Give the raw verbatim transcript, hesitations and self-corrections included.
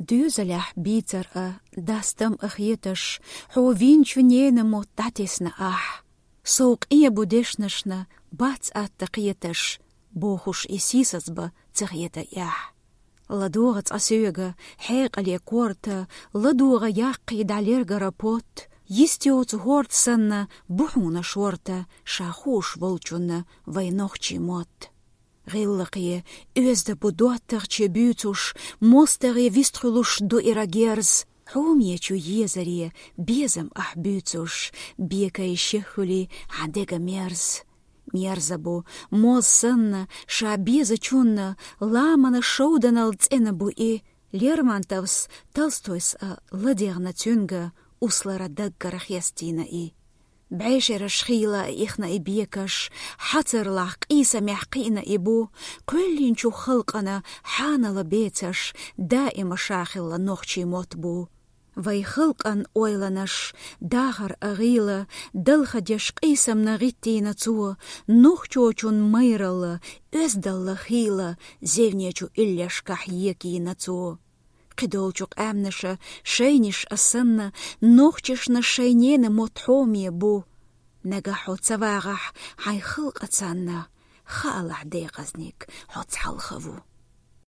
Düzelach bieter a dastam achjetash, ho vinchvnjene mo tatisna ah. Souk ie budeshnashna, bats at taqjetash, bohush isisasba tsarjeta yah. Ladorats asöga, heq alie korta, ladora yaqi dalerga rapot, yistiots hort sanna, buhuna shorta, shahush volchuna, vainochchi mot. Gillaqie, özde budotterche bütush, mostere vistrulush do iragers, Humiechu jezarie, bezem ah bütush, bieka ishehuli, hadega merz. Мерзабу, моз санна, ша беза чунна, ламана шоуданал цена бу и, Лермонтовс, Толстойс а ладерна тюнга, услара даггарах ястина и. بعشر شخيلة إخنا إبيكش حتر لح قيسة محقينا إبو كل نشو خلقنا حانا لبيتش دائما شاخل لنوخشي موتبو وي خلقن أويلنش داغر أغيلة دلخ ديش قيسة منغيتينا تو نوخشوچون ميرل أزدل لخيلة زيفنيچو إليش كحيكينا تو قدولچوك أمنشا شينش أسنة نوخششنا شينين متحومي بو نجاحو تسواغح هاي خلق أتسنة خالح ديغزنيك هتسحل خفو